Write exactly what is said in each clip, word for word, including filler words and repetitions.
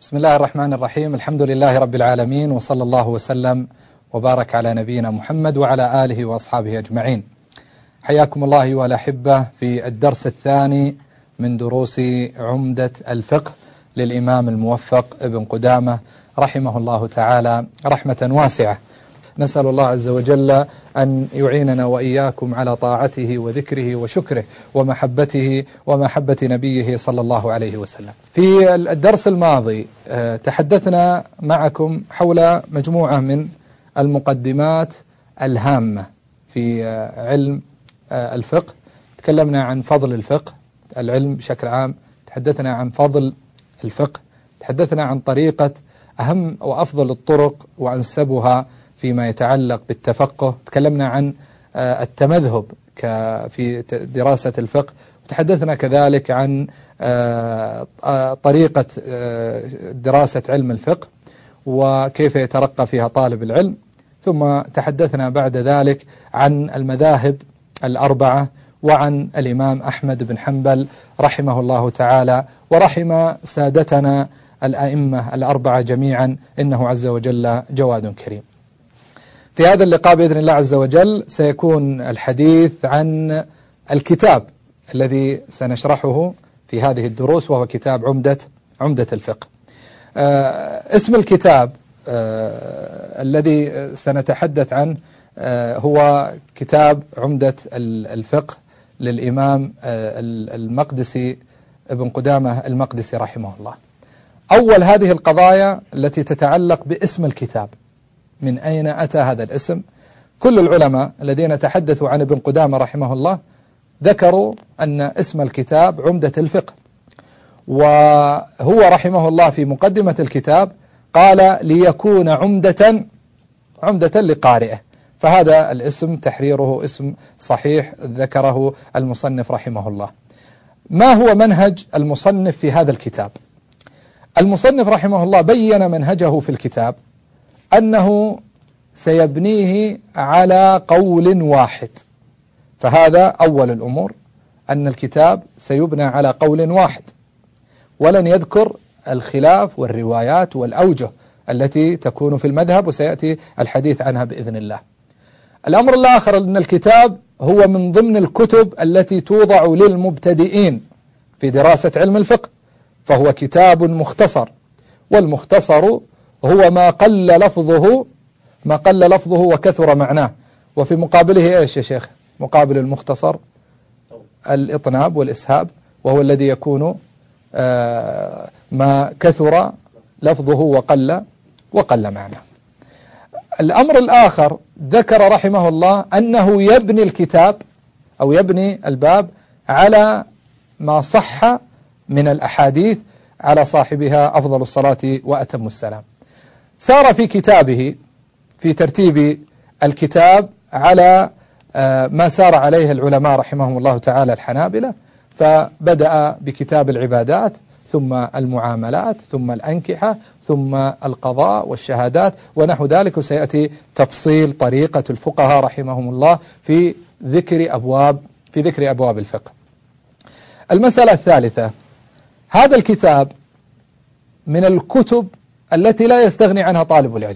بسم الله الرحمن الرحيم. الحمد لله رب العالمين، وصلى الله وسلم وبارك على نبينا محمد وعلى آله وأصحابه أجمعين. حياكم الله أيها الأحبة في الدرس الثاني من دروس عمدة الفقه للإمام الموفق ابن قدامة رحمه الله تعالى رحمة واسعة. نسأل الله عز وجل أن يعيننا وإياكم على طاعته وذكره وشكره ومحبته ومحبة نبيه صلى الله عليه وسلم. في الدرس الماضي تحدثنا معكم حول مجموعة من المقدمات الهامة في علم الفقه. تكلمنا عن فضل الفقه، العلم بشكل عام، تحدثنا عن فضل الفقه، تحدثنا عن طريقة أهم وأفضل الطرق وأنسبها فيما يتعلق بالتفقه، تكلمنا عن التمذهب في دراسة الفقه، وتحدثنا كذلك عن طريقة دراسة علم الفقه وكيف يترقى فيها طالب العلم. ثم تحدثنا بعد ذلك عن المذاهب الأربعة وعن الإمام أحمد بن حنبل رحمه الله تعالى ورحم سادتنا الأئمة الأربعة جميعا، إنه عز وجل جواد كريم. في هذا اللقاء بإذن الله عز وجل سيكون الحديث عن الكتاب الذي سنشرحه في هذه الدروس، وهو كتاب عمدة عمدة الفقه. آه اسم الكتاب آه الذي سنتحدث عنه آه هو كتاب عمدة الفقه للإمام آه المقدسي ابن قدامة المقدسي رحمه الله. أول هذه القضايا التي تتعلق باسم الكتاب، من أين أتى هذا الاسم؟ كل العلماء الذين تحدثوا عن ابن قدامة رحمه الله ذكروا أن اسم الكتاب عمدة الفقه، وهو رحمه الله في مقدمة الكتاب قال ليكون عمدة عمدة لقارئه، فهذا الاسم تحريره اسم صحيح ذكره المصنف رحمه الله. ما هو منهج المصنف في هذا الكتاب؟ المصنف رحمه الله بين منهجه في الكتاب أنه سيبنيه على قول واحد، فهذا أول الأمور، أن الكتاب سيبنى على قول واحد، ولن يذكر الخلاف والروايات والأوجه التي تكون في المذهب، وسيأتي الحديث عنها بإذن الله. الأمر الآخر أن الكتاب هو من ضمن الكتب التي توضع للمبتدئين في دراسة علم الفقه، فهو كتاب مختصر، والمختصر هو ما قل لفظه ما قل لفظه وكثر معناه. وفي مقابله ايش يا شيخ؟ مقابل المختصر الإطناب والإسهاب، وهو الذي يكون آه ما كثر لفظه وقل وقل معناه. الأمر الآخر ذكر رحمه الله أنه يبني الكتاب أو يبني الباب على ما صح من الأحاديث على صاحبها أفضل الصلاة وأتم السلام. سار في كتابه في ترتيب الكتاب على ما سار عليه العلماء رحمهم الله تعالى الحنابلة، فبدأ بكتاب العبادات، ثم المعاملات، ثم الأنكحة، ثم القضاء والشهادات ونحو ذلك، وسيأتي تفصيل طريقة الفقهاء رحمهم الله في ذكر أبواب في ذكر أبواب الفقه. المسألة الثالثة، هذا الكتاب من الكتب التي لا يستغني عنها طالب العلم،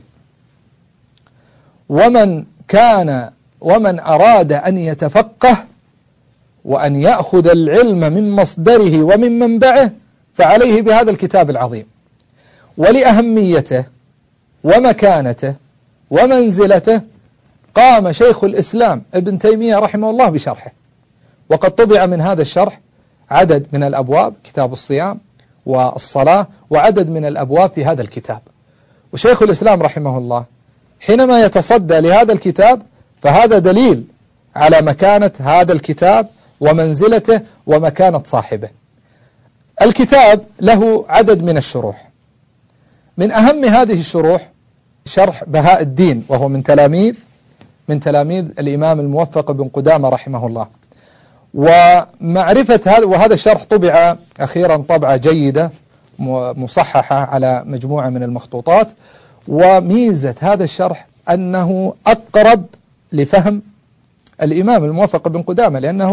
ومن كان ومن أراد أن يتفقه وأن يأخذ العلم من مصدره ومن منبعه فعليه بهذا الكتاب العظيم. ولأهميته ومكانته ومنزلته قام شيخ الإسلام ابن تيمية رحمه الله بشرحه، وقد طبع من هذا الشرح عدد من الأبواب، كتاب الصيام والصلاة، وعدد من الأبواب في هذا الكتاب. وشيخ الإسلام رحمه الله حينما يتصدى لهذا الكتاب فهذا دليل على مكانة هذا الكتاب ومنزلته ومكانة صاحبه. الكتاب له عدد من الشروح، من أهم هذه الشروح شرح بهاء الدين، وهو من تلاميذ من تلاميذ الإمام الموفق بن قدامة رحمه الله. ومعرفة هذا وهذا الشرح طبع أخيرا طبعة جيدة مصححة على مجموعة من المخطوطات. وميزة هذا الشرح أنه أقرب لفهم الإمام الموفق بن قدامة، لأنه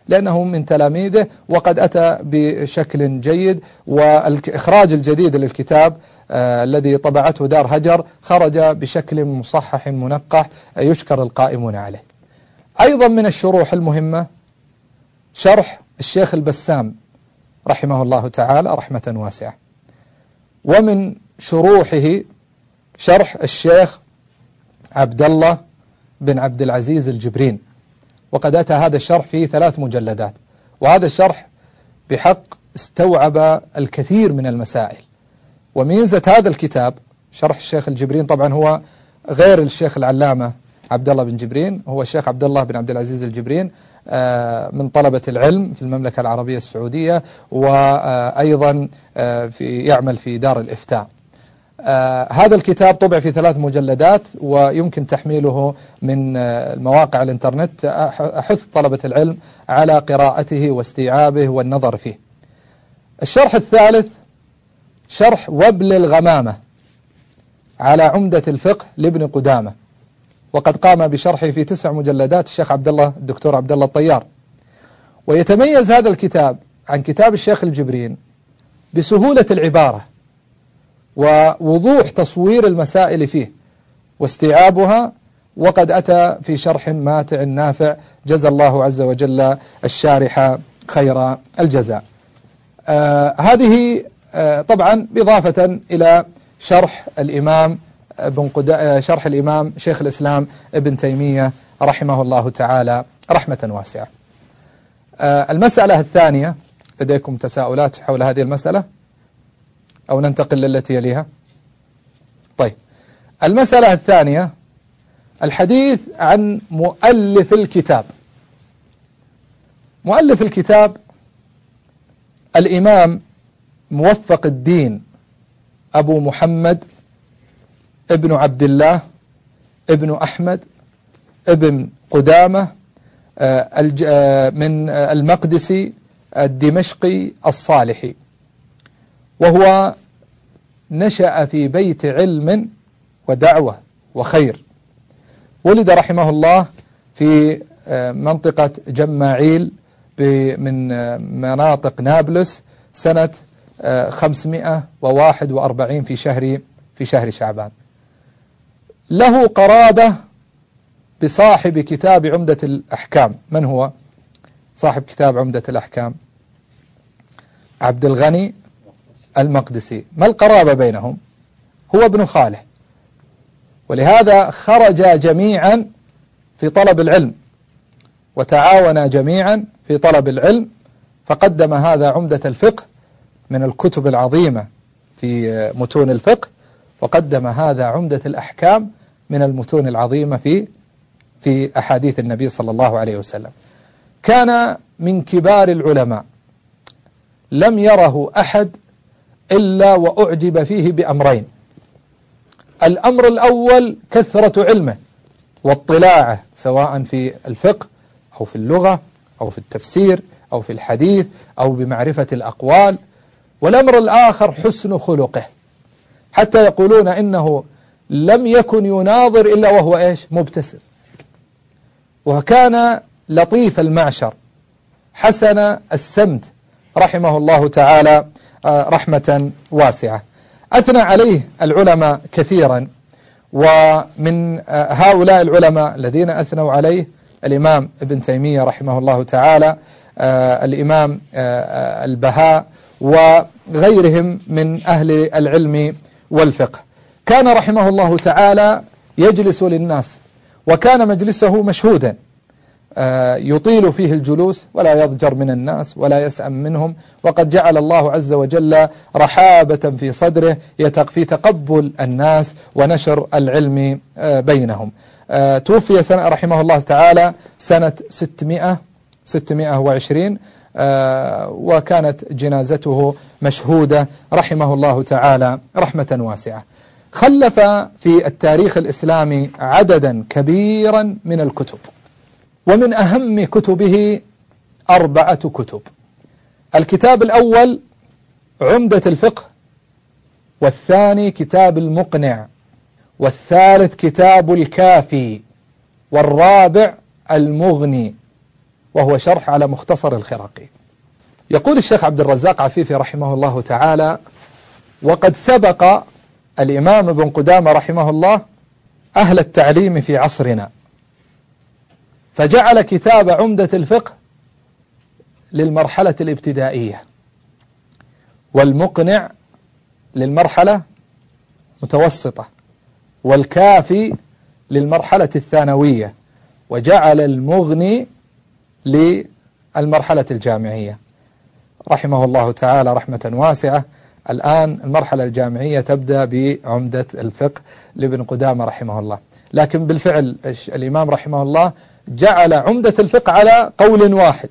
لأنه من تلاميذه وقد أتى بشكل جيد. والإخراج الجديد للكتاب آه الذي طبعته دار هجر خرج بشكل مصحح منقح، يشكر القائمون عليه. أيضا من الشروح المهمة شرح الشيخ البسام رحمه الله تعالى رحمة واسعة، ومن شروحه شرح الشيخ عبد الله بن عبد العزيز الجبرين، وقد أتى هذا الشرح في ثلاث مجلدات، وهذا الشرح بحق استوعب الكثير من المسائل. وميزة هذا الكتاب شرح الشيخ الجبرين، طبعا هو غير الشيخ العلامة عبد الله بن جبرين، هو الشيخ عبد الله بن عبد العزيز الجبرين من طلبة العلم في المملكة العربية السعودية، وأيضا في يعمل في دار الإفتاء. هذا الكتاب طبع في ثلاث مجلدات ويمكن تحميله من المواقع الانترنت. أحث طلبة العلم على قراءته واستيعابه والنظر فيه. الشرح الثالث شرح وبل الغمامة على عمدة الفقه لابن قدامة، وقد قام بشرحه في تسع مجلدات الشيخ عبد الله الدكتور عبد الله الطيار. ويتميز هذا الكتاب عن كتاب الشيخ الجبرين بسهولة العبارة ووضوح تصوير المسائل فيه واستيعابها، وقد أتى في شرح ماتع نافع، جزى الله عز وجل الشارح خير الجزاء. آه هذه آه طبعا بإضافة إلى شرح الإمام ابن قدا شرح الإمام شيخ الإسلام ابن تيمية رحمه الله تعالى رحمة واسعة. آه المسألة الثانية، لديكم تساؤلات حول هذه المسألة أو ننتقل للتي يليها؟ طيب، المسألة الثانية الحديث عن مؤلف الكتاب. مؤلف الكتاب الإمام موفق الدين أبو محمد ابن عبد الله ابن أحمد ابن قدامة من المقدسي الدمشقي الصالحي، وهو نشأ في بيت علم ودعوة وخير. ولد رحمه الله في منطقة جماعيل من مناطق نابلس سنة خمسمائة وواحد وأربعين في شهر في شهر شعبان. له قرابة بصاحب كتاب عمدة الأحكام. من هو صاحب كتاب عمدة الأحكام؟ عبد الغني المقدسي. ما القرابة بينهم؟ هو ابن خاله، ولهذا خرجا جميعا في طلب العلم وتعاونا جميعا في طلب العلم، فقدم هذا عمدة الفقه من الكتب العظيمة في متون الفقه، وقدم هذا عمدة الأحكام من المتون العظيمة في في أحاديث النبي صلى الله عليه وسلم. كان من كبار العلماء، لم يره أحد إلا وأعجب فيه بأمرين. الأمر الأول كثرة علمه واطلاعه، سواء في الفقه أو في اللغة أو في التفسير أو في الحديث أو بمعرفة الأقوال. والأمر الآخر حسن خلقه، حتى يقولون إنه لم يكن يناظر إلا وهو إيش؟ مبتسم. وكان لطيف المعشر حسن السمت رحمه الله تعالى رحمة واسعة. أثنى عليه العلماء كثيرا، ومن هؤلاء العلماء الذين أثنوا عليه الإمام ابن تيمية رحمه الله تعالى، الإمام البهاء، وغيرهم من أهل العلم والفقه. كان رحمه الله تعالى يجلس للناس، وكان مجلسه مشهودا، يطيل فيه الجلوس ولا يضجر من الناس ولا يسأم منهم، وقد جعل الله عز وجل رحابة في صدره في تقبل الناس ونشر العلم بينهم. توفي سنة رحمه الله تعالى سنة ستمائة وعشرين، وكانت جنازته مشهودة رحمه الله تعالى رحمة واسعة. خلف في التاريخ الإسلامي عددا كبيرا من الكتب، ومن أهم كتبه أربعة كتب. الكتاب الأول عمدة الفقه، والثاني كتاب المقنع، والثالث كتاب الكافي، والرابع المغني، وهو شرح على مختصر الخراقي. يقول الشيخ عبد الرزاق عفيفي رحمه الله تعالى: وقد سبق الإمام ابن قدامة رحمه الله أهل التعليم في عصرنا، فجعل كتاب عمدة الفقه للمرحلة الابتدائية، والمقنع للمرحلة متوسطة، والكافي للمرحلة الثانوية، وجعل المغني للمرحلة الجامعية رحمه الله تعالى رحمة واسعة. الآن المرحلة الجامعية تبدأ بعمدة الفقه لابن قدامة رحمه الله، لكن بالفعل الإمام رحمه الله جعل عمدة الفقه على قول واحد.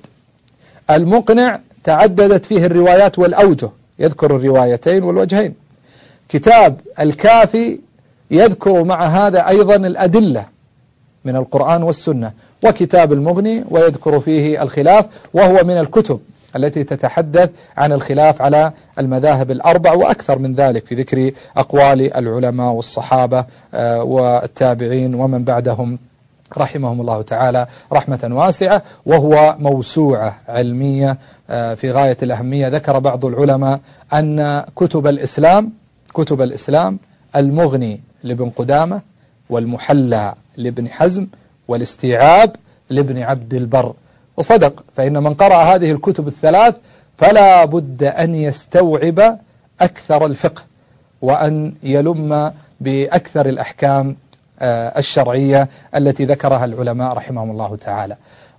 المقنع تعددت فيه الروايات والأوجه، يذكر الروايتين والوجهين. كتاب الكافي يذكر مع هذا أيضا الأدلة من القرآن والسنة. وكتاب المغني ويذكر فيه الخلاف، وهو من الكتب التي تتحدث عن الخلاف على المذاهب الأربع وأكثر من ذلك، في ذكر أقوال العلماء والصحابة والتابعين ومن بعدهم رحمهم الله تعالى رحمة واسعة. وهو موسوعة علمية في غاية الأهمية. ذكر بعض العلماء أن كتب الإسلام كتب الإسلام المغني لابن قدامة، والمحلى لابن حزم، والاستيعاب لابن عبد البر. وصدق، فإن من قرأ هذه الكتب الثلاث فلا بد أن يستوعب أكثر الفقه، وأن يلم بأكثر الأحكام الشرعية التي ذكرها العلماء رحمهم الله تعالى.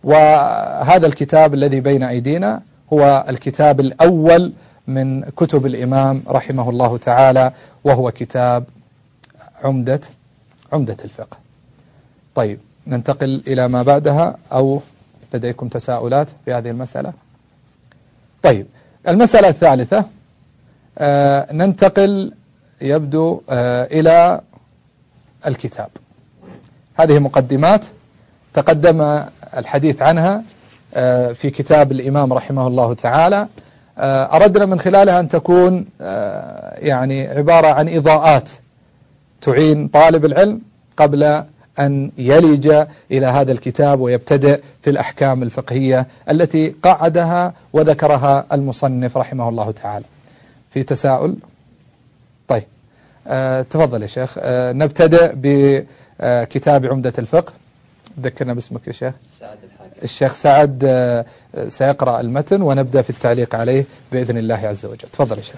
وهذا الكتاب الذي بين أيدينا هو الكتاب الأول من كتب الإمام رحمه الله تعالى، وهو كتاب عمدة عمدة الفقه. طيب، ننتقل إلى ما بعدها، أو لديكم تساؤلات في هذه المسألة؟ طيب، المسألة الثالثة، آه ننتقل يبدو آه إلى الكتاب. هذه مقدمات تقدم الحديث عنها آه في كتاب الإمام رحمه الله تعالى. آه أردنا من خلالها أن تكون آه يعني عبارة عن إضاءات تعين طالب العلم قبل أن يلج إلى هذا الكتاب ويبتدئ في الأحكام الفقهية التي قعدها وذكرها المصنف رحمه الله تعالى. في تساؤل؟ طيب، آه تفضل يا شيخ. آه نبتدئ بكتاب عمدة الفقه. ذكرنا باسمك يا شيخ. سعد الحاكم. الشيخ سعد آه سيقرأ المتن ونبدأ في التعليق عليه بإذن الله عز وجل. تفضل يا شيخ.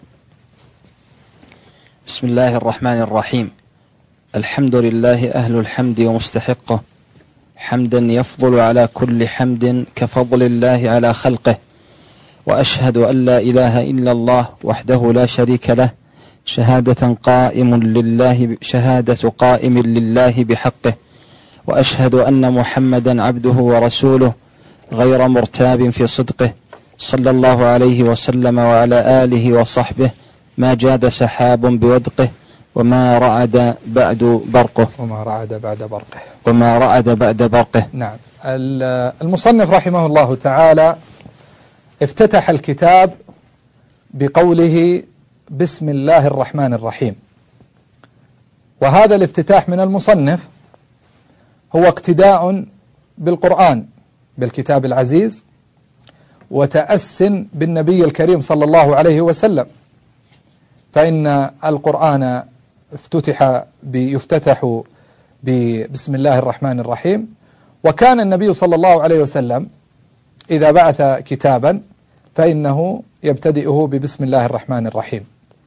بسم الله الرحمن الرحيم. الحمد لله أهل الحمد ومستحقه، حمدا يفضل على كل حمد كفضل الله على خلقه، وأشهد أن لا إله إلا الله وحده لا شريك له، شهادة قائم لله شهادة قائم لله بحقه، وأشهد أن محمدا عبده ورسوله غير مرتاب في صدقه، صلى الله عليه وسلم وعلى آله وصحبه ما جاد سحاب بودقه، وما رعد بعد برقه وما رعد بعد برقه وما رعد بعد برقه. نعم. المصنف رحمه الله تعالى افتتح الكتاب بقوله بسم الله الرحمن الرحيم، وهذا الافتتاح من المصنف هو اقتداء بالقرآن بالكتاب العزيز، وتأس بالنبي الكريم صلى الله عليه وسلم، فإن القرآن افتتح بيفتتح بسم الله الرحمن الرحيم، وكان النبي صلى الله عليه وسلم إذا بعث كتابا فإنه يبتدئه ببسم الله الرحمن الرحيم.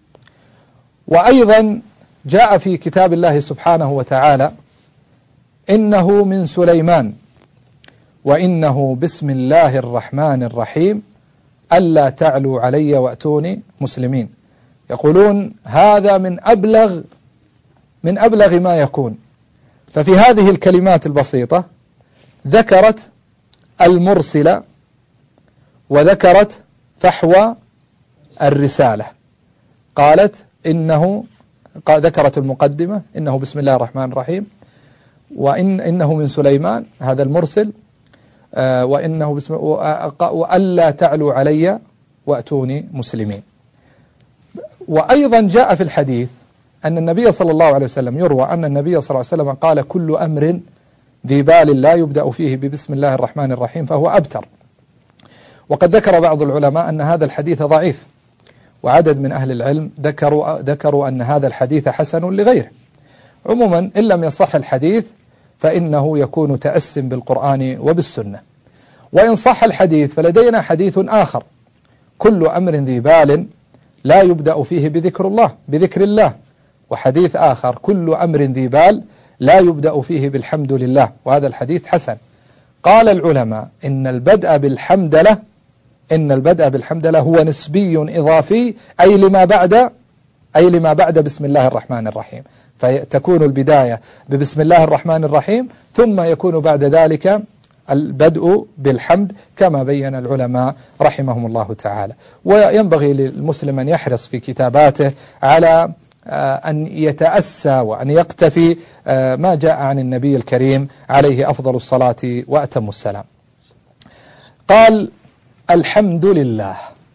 وأيضا جاء في كتاب الله سبحانه وتعالى إنه من سليمان وإنه بسم الله الرحمن الرحيم ألا تعلوا علي وأتوني مسلمين. يقولون هذا من أبلغ من أبلغ ما يكون. ففي هذه الكلمات البسيطة ذكرت المرسل وذكرت فحوى الرسالة. قالت إنه ذكرت المقدمة إنه بسم الله الرحمن الرحيم، وإن إنه من سليمان هذا المرسل، آه وإنه بسم وألا تعلوا علي وأتوني مسلمين. وأيضا جاء في الحديث أن النبي صلى الله عليه وسلم يروى أن النبي صلى الله عليه وسلم قال كل أمر ذي بال لا يبدأ فيه ببسم الله الرحمن الرحيم فهو أبتر. وقد ذكر بعض العلماء أن هذا الحديث ضعيف، وعدد من أهل العلم ذكروا, ذكروا أن هذا الحديث حسن لغيره. عموما إن لم يصح الحديث فإنه يكون تأس بالقرآن وبالسنة. وإن صح الحديث فلدينا حديث آخر: كل أمر ذي بال لا يبدأ فيه بذكر الله بذكر الله، وحديث آخر: كل أمر ذي بال لا يبدأ فيه بالحمد لله، وهذا الحديث حسن. قال العلماء إن البدء بالحمدلة إن البدء بالحمدلة هو نسبي إضافي، أي لما بعد أي لما بعد بسم الله الرحمن الرحيم، فتكون البداية ببسم الله الرحمن الرحيم، ثم يكون بعد ذلك البدء بالحمد كما بين العلماء رحمهم الله تعالى. وينبغي للمسلم أن يحرص في كتاباته على أن يتأسى وأن يقتفي ما جاء عن النبي الكريم عليه أفضل الصلاة وأتم السلام. قال: الحمد لله.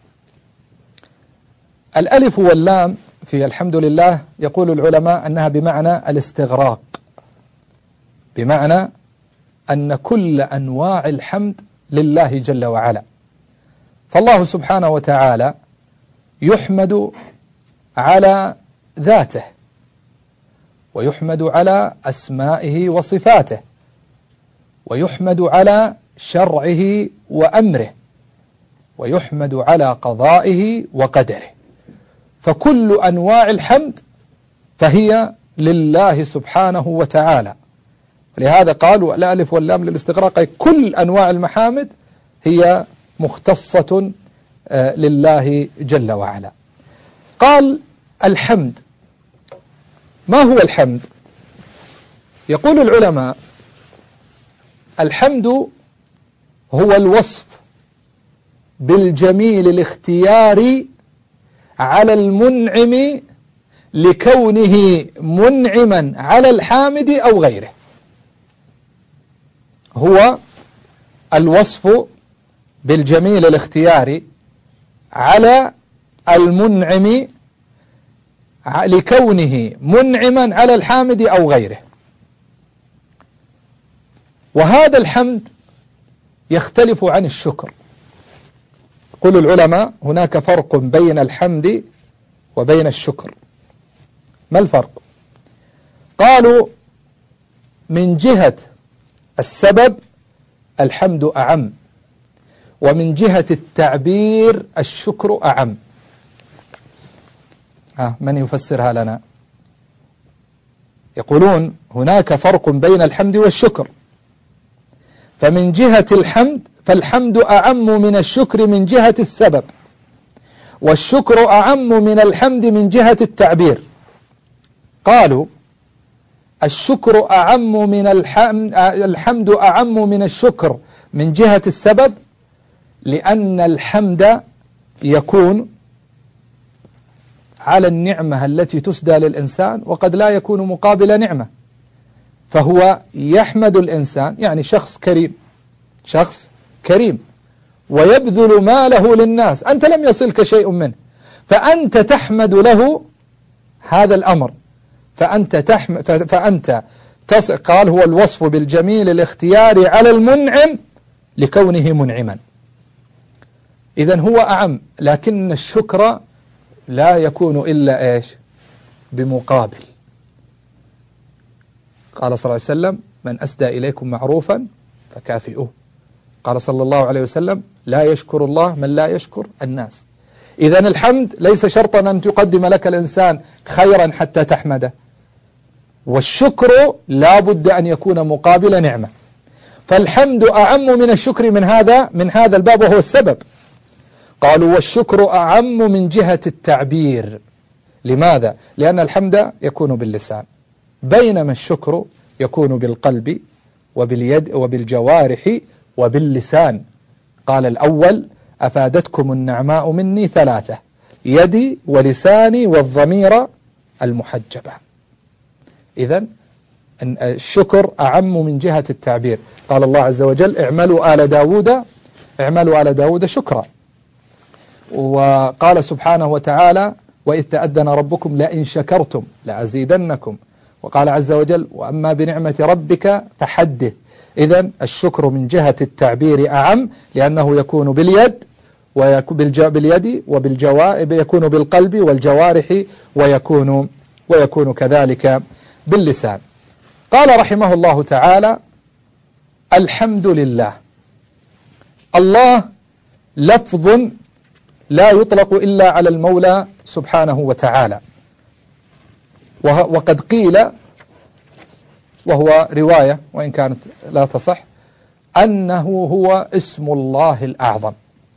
الألف واللام في الحمد لله يقول العلماء أنها بمعنى الاستغراق، بمعنى أن كل أنواع الحمد لله جل وعلا. فالله سبحانه وتعالى يحمد على ذاته، ويحمد على أسمائه وصفاته، ويحمد على شرعه وأمره، ويحمد على قضائه وقدره. فكل أنواع الحمد فهي لله سبحانه وتعالى. لهذا قالوا الألف واللام للاستغراق، كل أنواع المحامد هي مختصة لله جل وعلا. قال: الحمد. ما هو الحمد؟ يقول العلماء: الحمد هو الوصف بالجميل الاختياري على المنعم لكونه منعما على الحامد أو غيره. هو الوصف بالجميل الاختياري على المنعم لكونه منعما على الحامد أو غيره. وهذا الحمد يختلف عن الشكر. يقول العلماء: هناك فرق بين الحمد وبين الشكر. ما الفرق؟ قالوا: من جهة السبب الحمد أعم، ومن جهة التعبير الشكر أعم. آه من يفسرها لنا؟ يقولون: هناك فرق بين الحمد والشكر، فمن جهة الحمد فالحمد أعم من الشكر من جهة السبب، والشكر أعم من الحمد من جهة التعبير. قالوا: الشكر أعم من الحمد الحمد أعم من الشكر من جهة السبب، لأن الحمد يكون على النعمة التي تسدى للإنسان، وقد لا يكون مقابل نعمة، فهو يحمد الإنسان، يعني شخص كريم شخص كريم ويبذل ماله للناس، أنت لم يصلك شيء منه، فأنت تحمد له هذا الأمر، فأنت تحمد فأنت تص... قال: هو الوصف بالجميل الاختياري على المنعم لكونه منعما. إذن هو أعم، لكن الشكر لا يكون إلا إيش؟ بمقابل. قال صلى الله عليه وسلم: من أسدى إليكم معروفا فكافئوه. قال صلى الله عليه وسلم: لا يشكر الله من لا يشكر الناس. إذن الحمد ليس شرطا أن تقدم لك الإنسان خيرا حتى تحمده، والشكر لا بد أن يكون مقابل نعمة. فالحمد أعم من الشكر من هذا من هذا الباب، وهو السبب. قالوا: والشكر أعم من جهة التعبير. لماذا؟ لأن الحمد يكون باللسان، بينما الشكر يكون بالقلب وباليد وبالجوارح وباللسان. قال الأول: أفادتكم النعماء مني ثلاثة: يدي ولساني والضمير المحجبة. إذن الشكر أعم من جهة التعبير. قال الله عز وجل: اعملوا آل داود اعملوا آل داود شكرا. وقال سبحانه وتعالى: وإذ تأذن ربكم لئن شكرتم لأزيدنكم وقال عز وجل وأما بنعمة ربك فحدث. إذن الشكر من جهة التعبير أعم، لأنه يكون باليد ويكون باليد وبالجوارح، يكون بالقلب والجوارح، ويكون ويكون كذلك باللسان. قال رحمه الله تعالى: الحمد لله. الله لفظ لا يطلق إلا على المولى سبحانه وتعالى، وقد قيل، وهو رواية وإن كانت لا تصح، أنه هو اسم الله الأعظم.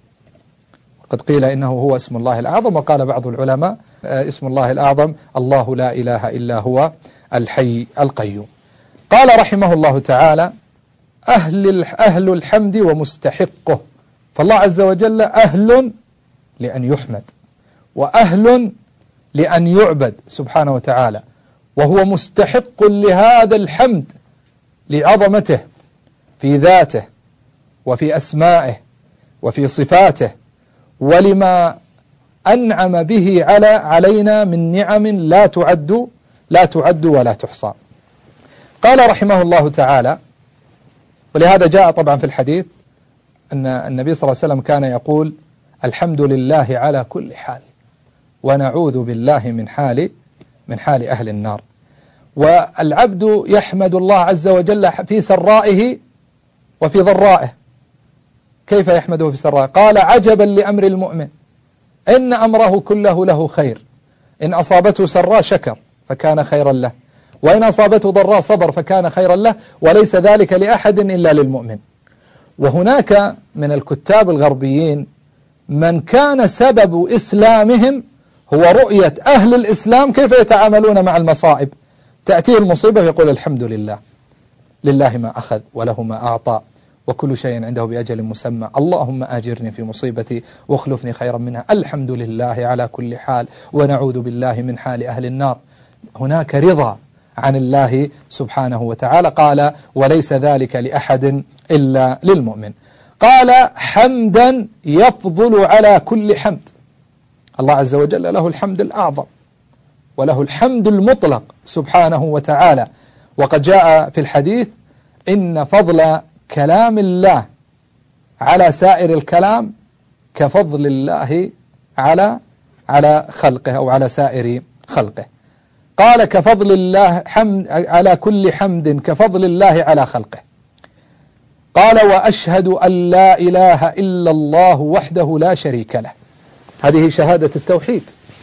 قد قيل إنه هو اسم الله الأعظم، وقال بعض العلماء اسم الله الأعظم الله لا إله إلا هو الحي القيوم. قال رحمه الله تعالى: أهل أهل الحمد ومستحقه. فالله عز وجل أهل لأن يحمد، وأهل لأن يعبد سبحانه وتعالى، وهو مستحق لهذا الحمد لعظمته في ذاته وفي أسمائه وفي صفاته، ولما أنعم به على علينا من نعم لا تعد لا تعد ولا تحصى. قال رحمه الله تعالى: ولهذا جاء طبعا في الحديث أن النبي صلى الله عليه وسلم كان يقول: الحمد لله على كل حال، ونعوذ بالله من حال من حال أهل النار. والعبد يحمد الله عز وجل في سرائه وفي ضرائه. كيف يحمده في سرائه؟ قال: عجبا لأمر المؤمن إن أمره كله له خير، إن أصابته سراء شكر فكان خيرا له، وإن أصابته ضراء صبر فكان خيرا له، وليس ذلك لأحد إلا للمؤمن. وهناك من الكتاب الغربيين من كان سبب إسلامهم هو رؤية أهل الإسلام كيف يتعاملون مع المصائب. تأتيه المصيبة يقول: الحمد لله، لله ما أخذ وله ما أعطى، وكل شيء عنده بأجل مسمى، اللهم آجرني في مصيبتي واخلفني خيرا منها، الحمد لله على كل حال، ونعوذ بالله من حال أهل النار. هناك رضا عن الله سبحانه وتعالى. قال: وليس ذلك لأحد إلا للمؤمن. قال: حمدا يفضل على كل حمد. الله عز وجل له الحمد الأعظم وله الحمد المطلق سبحانه وتعالى. وقد جاء في الحديث: إن فضل كلام الله على سائر الكلام كفضل الله على على خلقه أو على سائر خلقه. قال: كفضل الله حمد على كل حمد كفضل الله على خلقه. قال: وأشهد أن لا إله إلا الله وحده لا شريك له. هذه شهادة التوحيد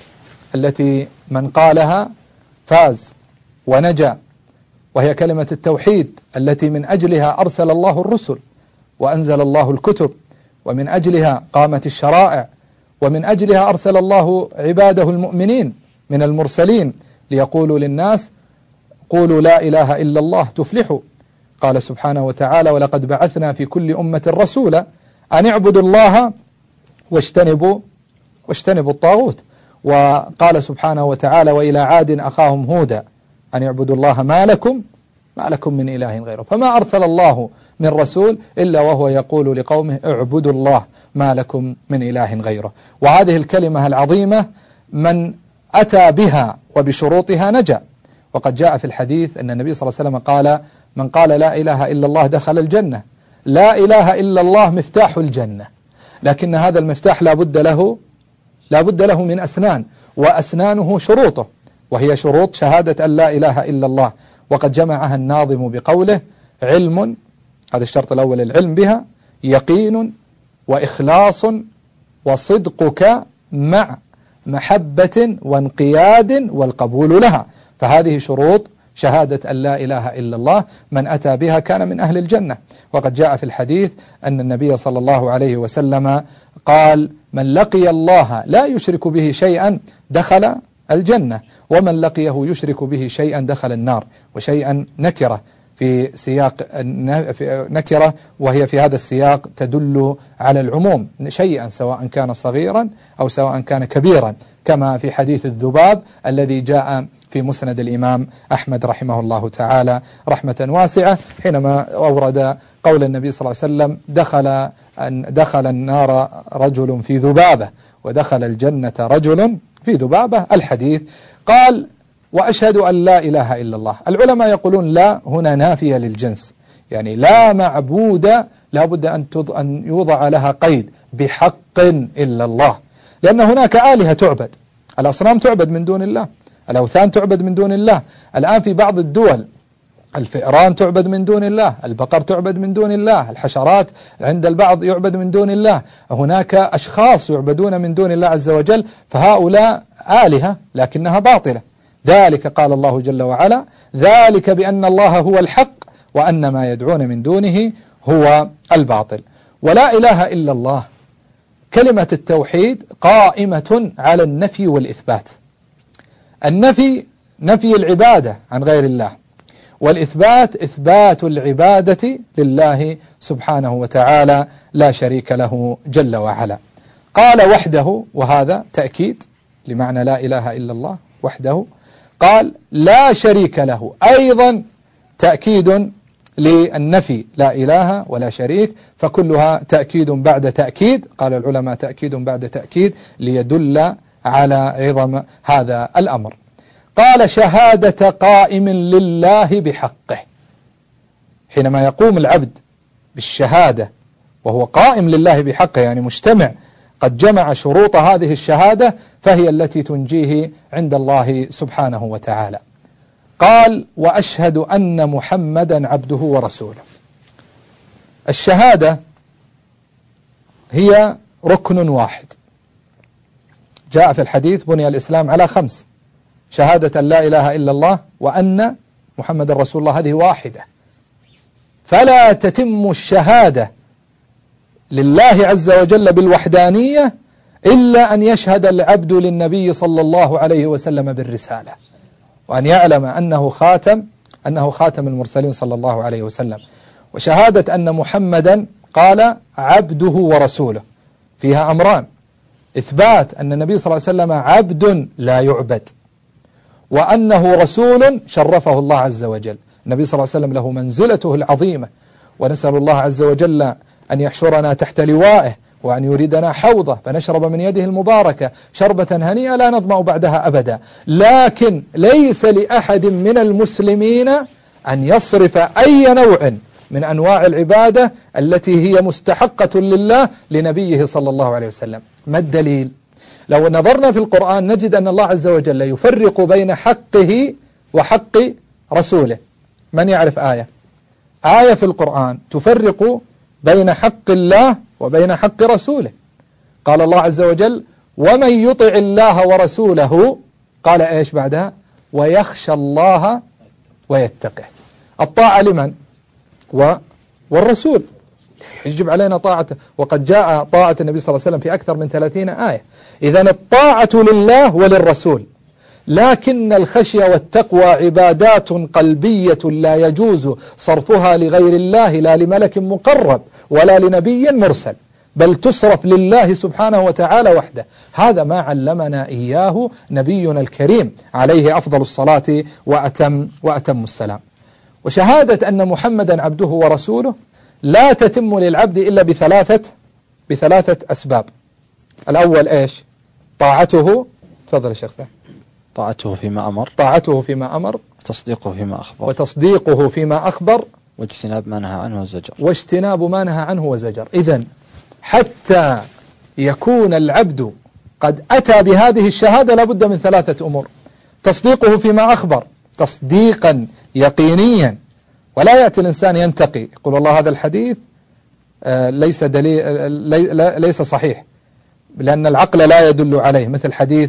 التي من قالها فاز ونجا، وهي كلمة التوحيد التي من أجلها أرسل الله الرسل وأنزل الله الكتب، ومن أجلها قامت الشرائع، ومن أجلها أرسل الله عباده المؤمنين من المرسلين ليقولوا للناس: قولوا لا إله إلا الله تفلحوا. قال سبحانه وتعالى: ولقد بعثنا في كل أمة رسولا أن اعبدوا الله واجتنبوا واجتنبوا الطاغوت. وقال سبحانه وتعالى: وإلى عاد أخاهم هودا أن اعبدوا الله ما لكم ما لكم من إله غيره. فما أرسل الله من رسول إلا وهو يقول لقومه: اعبدوا الله ما لكم من إله غيره. وهذه الكلمة العظيمة من أتى بها وبشروطها نجا. وقد جاء في الحديث أن النبي صلى الله عليه وسلم قال: من قال لا إله إلا الله دخل الجنة. لا إله إلا الله مفتاح الجنة، لكن هذا المفتاح لا بد له لا بد له من أسنان، وأسنانه شروطه، وهي شروط شهادة أن لا إله إلا الله. وقد جمعها الناظم بقوله: علم، هذا الشرط الأول العلم بها، يقين وإخلاص وصدقك مع محبة وانقياد والقبول لها. فهذه شروط شهادة أن لا إله إلا الله، من أتى بها كان من أهل الجنة. وقد جاء في الحديث أن النبي صلى الله عليه وسلم قال: من لقي الله لا يشرك به شيئا دخل الجنة، ومن لقيه يشرك به شيئا دخل النار. وشيئا نكرة في سياق نكرة، وهي في هذا السياق تدل على العموم، شيئا سواء كان صغيرا أو سواء كان كبيرا، كما في حديث الذباب الذي جاء في مسند الإمام أحمد رحمه الله تعالى رحمة واسعة، حينما أورد قول النبي صلى الله عليه وسلم: دخل دخل النار رجل في ذبابة ودخل الجنة رجل في ذبابة، الحديث. قال: وأشهد أن لا إله إلا الله. العلماء يقولون لا هنا نافية للجنس، يعني لا معبود لا بد أن يوضع لها قيد بحق إلا الله، لأن هناك آلهة تعبد، الأصنام تعبد من دون الله، الأوثان تعبد من دون الله. الآن في بعض الدول الفئران تعبد من دون الله، البقر تعبد من دون الله، الحشرات عند البعض يعبد من دون الله، هناك أشخاص يعبدون من دون الله عز وجل، فهؤلاء آلهة لكنها باطلة. ذلك قال الله جل وعلا: ذلك بأن الله هو الحق وأن ما يدعون من دونه هو الباطل. ولا إله إلا الله، كلمة التوحيد قائمة على النفي والإثبات. النفي نفي العبادة عن غير الله، والإثبات إثبات العبادة لله سبحانه وتعالى لا شريك له جل وعلا. قال وحده، وهذا تأكيد لمعنى لا إله إلا الله وحده. قال لا شريك له، أيضا تأكيد للنفي، لا إله ولا شريك، فكلها تأكيد بعد تأكيد. قال العلماء تأكيد بعد تأكيد ليدل على عظم هذا الأمر. قال شهادة قائم لله بحقه، حينما يقوم العبد بالشهادة وهو قائم لله بحقه، يعني مجتمع قد جمع شروط هذه الشهادة، فهي التي تنجيه عند الله سبحانه وتعالى. قال وأشهد أن محمدا عبده ورسوله. الشهادة هي ركن واحد، جاء في الحديث بني الإسلام على خمس: شهادة أن لا إله إلا الله وأن محمد رسول الله، هذه واحدة. فلا تتم الشهادة لله عز وجل بالوحدانية إلا أن يشهد العبد للنبي صلى الله عليه وسلم بالرسالة، وأن يعلم أنه خاتم أنه خاتم المرسلين صلى الله عليه وسلم. وشهادة أن محمدا قال عبده ورسوله فيها أمران: إثبات أن النبي صلى الله عليه وسلم عبد لا يعبد، وأنه رسول شرفه الله عز وجل. النبي صلى الله عليه وسلم له منزلته العظيمة، ونسأل الله عز وجل أن يحشرنا تحت لوائه، وأن يريدنا حوضه فنشرب من يده المباركة شربة هنيئة لا نظمأ بعدها أبدا. لكن ليس لأحد من المسلمين أن يصرف أي نوع من أنواع العبادة التي هي مستحقة لله لنبيه صلى الله عليه وسلم. ما الدليل؟ لو نظرنا في القرآن نجد أن الله عز وجل يفرق بين حقه وحق رسوله. من يعرف آية آية في القرآن تفرق بين حق الله وبين حق رسوله؟ قال الله عز وجل: ومن يطع الله ورسوله، قال إيش بعدها؟ ويخشى الله ويتقه. الطاعة لمن؟ و والرسول، يجب علينا طاعته، وقد جاء طاعة النبي صلى الله عليه وسلم في أكثر من ثلاثين آية. إذن الطاعة لله وللرسول، لكن الخشية والتقوى عبادات قلبية لا يجوز صرفها لغير الله، لا لملك مقرب ولا لنبي مرسل، بل تصرف لله سبحانه وتعالى وحده. هذا ما علمنا إياه نبينا الكريم عليه أفضل الصلاة وأتم, وأتم السلام. وشهادة أن محمدا عبده ورسوله لا تتم للعبد إلا بثلاثة بثلاثة أسباب. الأول إيش؟ طاعته. تفضل يا شيخ. طاعته فيما أمر طاعته فيما أمر تصديقه فيما أخبر وتصديقه فيما أخبر واجتناب ما نهى عنه وزجر واجتناب ما نهى عنه وزجر. إذن حتى يكون العبد قد أتى بهذه الشهادة لابد من ثلاثة أمور: تصديقه فيما أخبر تصديقا يقينيا، ولا يأتي الإنسان ينتقي يقول والله هذا الحديث آه ليس دليل لي ليس صحيح، لأن العقل لا يدل عليه، مثل حديث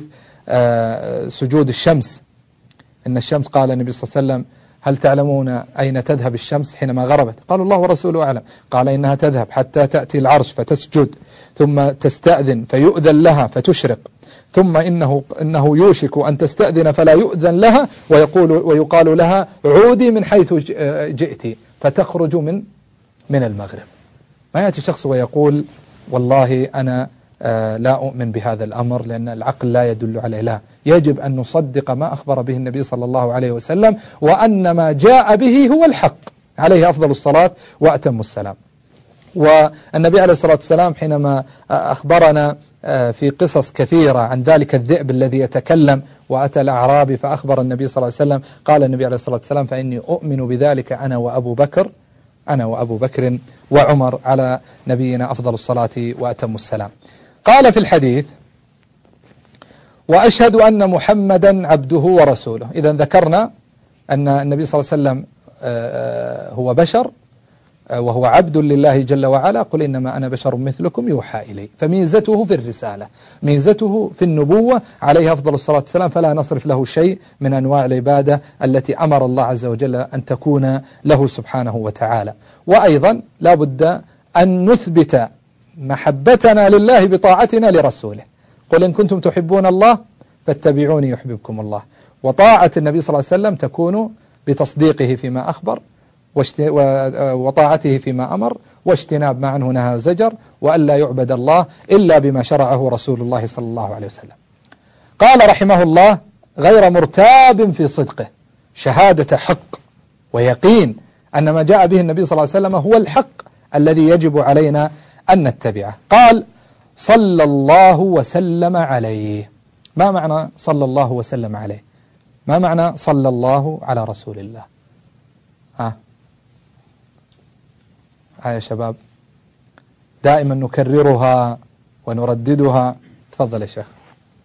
آه سجود الشمس، إن الشمس قال النبي صلى الله عليه وسلم: هل تعلمون أين تذهب الشمس حينما غربت؟ قالوا الله ورسوله أعلم. قال: إنها تذهب حتى تأتي العرش فتسجد، ثم تستأذن فيؤذن لها فتشرق، ثم إنه, إنه يوشك أن تستأذن فلا يؤذن لها، ويقول ويقال لها عودي من حيث جئت، فتخرج من من المغرب. ما يأتي شخص ويقول والله أنا آه لا أؤمن بهذا الأمر لأن العقل لا يدل عليه. لا، يجب أن نصدق ما أخبر به النبي صلى الله عليه وسلم، وأن ما جاء به هو الحق عليه أفضل الصلاة وأتم السلام. والنبي عليه الصلاة والسلام حينما أخبرنا في قصص كثيرة عن ذلك الذئب الذي يتكلم وأتى الأعرابي فأخبر النبي صلى الله عليه وسلم، قال النبي عليه الصلاة والسلام: فإني أؤمن بذلك أنا وأبو بكر أنا وأبو بكر وعمر، على نبينا أفضل الصلاة وأتم السلام. قال في الحديث: وأشهد أن محمدا عبده ورسوله. إذا ذكرنا أن النبي صلى الله عليه وسلم هو بشر وهو عبد لله جل وعلا، قل إنما أنا بشر مثلكم يوحى إلي. فميزته في الرسالة، ميزته في النبوة عليه أفضل الصلاة والسلام، فلا نصرف له شيء من أنواع العبادة التي أمر الله عز وجل أن تكون له سبحانه وتعالى. وأيضا لا بد أن نثبت محبتنا لله بطاعتنا لرسوله. قل إن كنتم تحبون الله فاتبعوني يحببكم الله. وطاعة النبي صلى الله عليه وسلم تكون بتصديقه فيما أخبر وطاعته فيما أمر، واجتناب ما عنه نهى وزجر، وأن لا يعبد الله إلا بما شرعه رسول الله صلى الله عليه وسلم. قال رحمه الله: غير مرتاب في صدقه، شهادة حق ويقين أن ما جاء به النبي صلى الله عليه وسلم هو الحق الذي يجب علينا أن نتبعه. قال: صلى الله وسلم عليه. ما معنى صلى الله وسلم عليه؟ ما معنى صلى الله على رسول الله؟ ها ها يا شباب، دائما نكررها ونرددها. تفضل يا شيخ.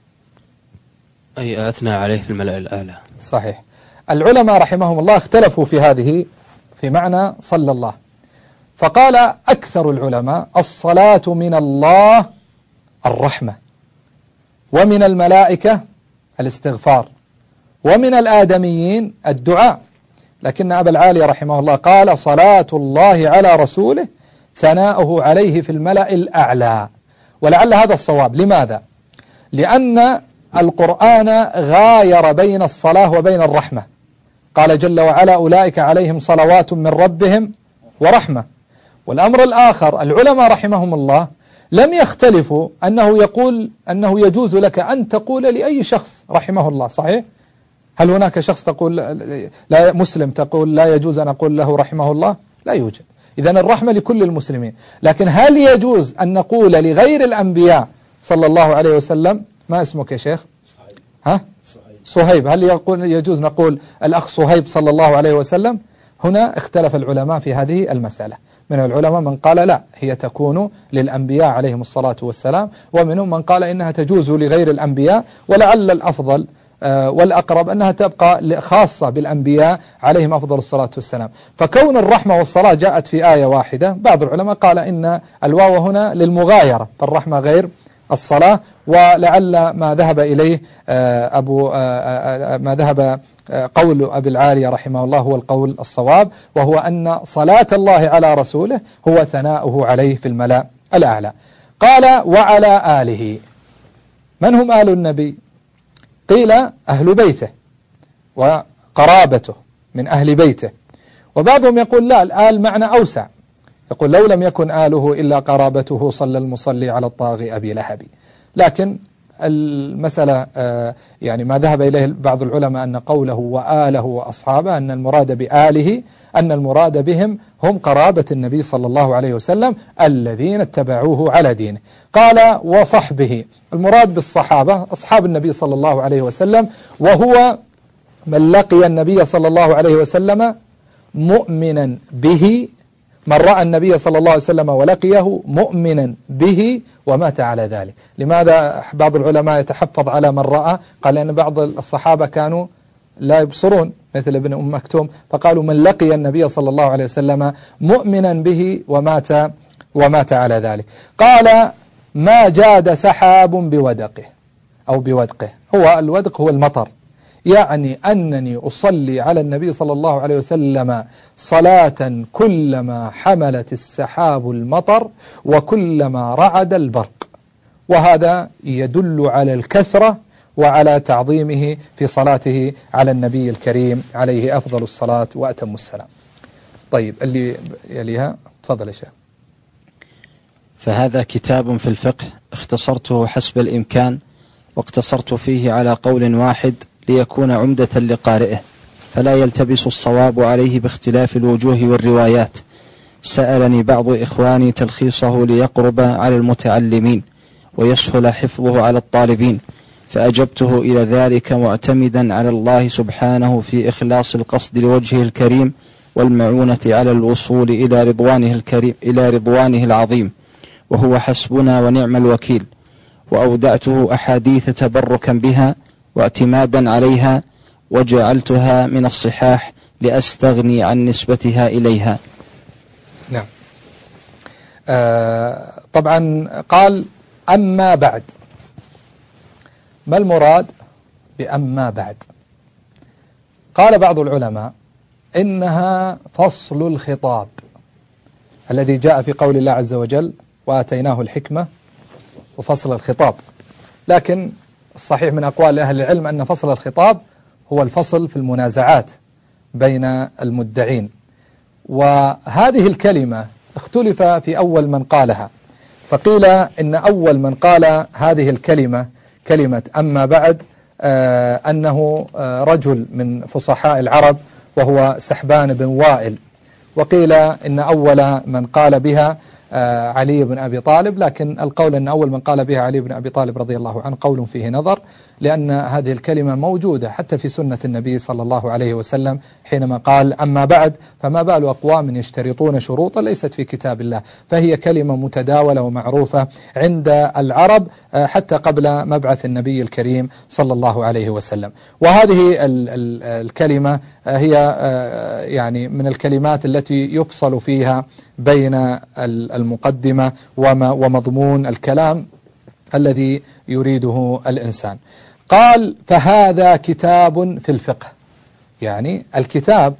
أي أثنى عليه في الملأ الأعلى. صحيح. العلماء رحمهم الله اختلفوا في هذه في معنى صلى الله، فقال أكثر العلماء: الصلاة من الله الرحمة، ومن الملائكة الاستغفار، ومن الآدميين الدعاء. لكن أبا العالي رحمه الله قال: صلاة الله على رسوله ثناؤه عليه في الملأ الأعلى. ولعل هذا الصواب. لماذا؟ لأن القرآن غاير بين الصلاة وبين الرحمة. قال جل وعلا: أولئك عليهم صلوات من ربهم ورحمة. والأمر الآخر، العلماء رحمهم الله لم يختلفوا أنه يقول أنه يجوز لك أن تقول لأي شخص رحمه الله. صحيح؟ هل هناك شخص تقول لا مسلم تقول لا يجوز أن أقول له رحمه الله؟ لا يوجد. إذن الرحمة لكل المسلمين. لكن هل يجوز أن نقول لغير الأنبياء صلى الله عليه وسلم؟ ما اسمك يا شيخ؟ صهيب. ها؟ صهيب. صهيب. هل يقول يجوز نقول الأخ صهيب صلى الله عليه وسلم؟ هنا اختلف العلماء في هذه المسألة. من العلماء من قال لا، هي تكون للأنبياء عليهم الصلاة والسلام، ومنهم من قال إنها تجوز لغير الأنبياء، ولعل الأفضل والأقرب أنها تبقى خاصة بالأنبياء عليهم أفضل الصلاة والسلام. فكون الرحمة والصلاة جاءت في آية واحدة، بعض العلماء قال إن الواو هنا للمغايرة، فالرحمة غير الصلاة. ولعل ما ذهب إليه أبو ما ذهب قول أبي العالية رحمه الله هو القول الصواب، وهو أن صلاة الله على رسوله هو ثناؤه عليه في الملأ الأعلى. قال: وعلى آله. من هم آل النبي؟ قيل أهل بيته وقرابته من أهل بيته، وبعضهم يقول لا، الآل معنى أوسع، يقول لو لم يكن آله إلا قرابته صلى المصلي على الطاغي أبي لهب. لكن المسألة يعني ما ذهب إليه بعض العلماء أن قوله وآله وأصحابه أن المراد بآله أن المراد بهم هم قرابة النبي صلى الله عليه وسلم الذين اتبعوه على دينه. قال: وصحبه. المراد بالصحابة أصحاب النبي صلى الله عليه وسلم، وهو من لقي النبي صلى الله عليه وسلم مؤمنا به، من رأى النبي صلى الله عليه وسلم ولقيه مؤمنا به ومات على ذلك. لماذا بعض العلماء يتحفظ على من رأى؟ قال أن بعض الصحابة كانوا لا يبصرون مثل ابن أم مكتوم، فقالوا من لقي النبي صلى الله عليه وسلم مؤمنا به ومات ومات على ذلك. قال: ما جاد سحاب بودقه أو بودقه. هو الودق هو المطر، يعني أنني أصلي على النبي صلى الله عليه وسلم صلاة كلما حملت السحاب المطر وكلما رعد البرق. وهذا يدل على الكثرة وعلى تعظيمه في صلاته على النبي الكريم عليه أفضل الصلاة وأتم السلام. طيب اللي يليها تفضل يا شيخ. فهذا كتاب في الفقه اختصرته حسب الإمكان، واقتصرت فيه على قول واحد ليكون عمدة لقارئه، فلا يلتبس الصواب عليه باختلاف الوجوه والروايات، سألني بعض إخواني تلخيصه ليقرب على المتعلمين ويسهل حفظه على الطالبين، فأجبته إلى ذلك معتمدا على الله سبحانه في إخلاص القصد لوجهه الكريم والمعونة على الوصول إلى رضوانه الكريم إلى رضوانه العظيم، وهو حسبنا ونعم الوكيل. وأودعته أحاديث تبركا بها واعتمادا عليها، وجعلتها من الصحاح لأستغني عن نسبتها إليها. نعم. آه طبعا قال أما بعد. ما المراد بأما بعد؟ قال بعض العلماء إنها فصل الخطاب الذي جاء في قول الله عز وجل وآتيناه الحكمة وفصل الخطاب، لكن الصحيح من أقوال أهل العلم أن فصل الخطاب هو الفصل في المنازعات بين المدعين. وهذه الكلمة اختلف في أول من قالها، فقيل إن أول من قال هذه الكلمة كلمة أما بعد آه أنه آه رجل من فصحاء العرب وهو سحبان بن وائل، وقيل إن أول من قال بها آه علي بن أبي طالب، لكن القول أن أول من قال بها علي بن أبي طالب رضي الله عنه قول فيه نظر، لأن هذه الكلمة موجودة حتى في سنة النبي صلى الله عليه وسلم حينما قال أما بعد فما بال أقوام يشترطون شروطا ليست في كتاب الله، فهي كلمة متداولة ومعروفة عند العرب آه حتى قبل مبعث النبي الكريم صلى الله عليه وسلم. وهذه ال ال الكلمة آه هي آه يعني من الكلمات التي يفصل فيها بين المقدمة ومضمون الكلام الذي يريده الإنسان. قال فهذا كتاب في الفقه، يعني الكتاب